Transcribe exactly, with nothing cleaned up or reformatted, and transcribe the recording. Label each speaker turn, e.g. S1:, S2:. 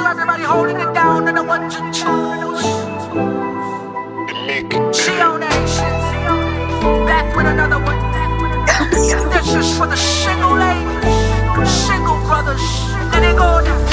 S1: everybody holding it down to the ones and twos. Geo Nation, back with another one. This is for the single ladies, single brothers. Let it go now.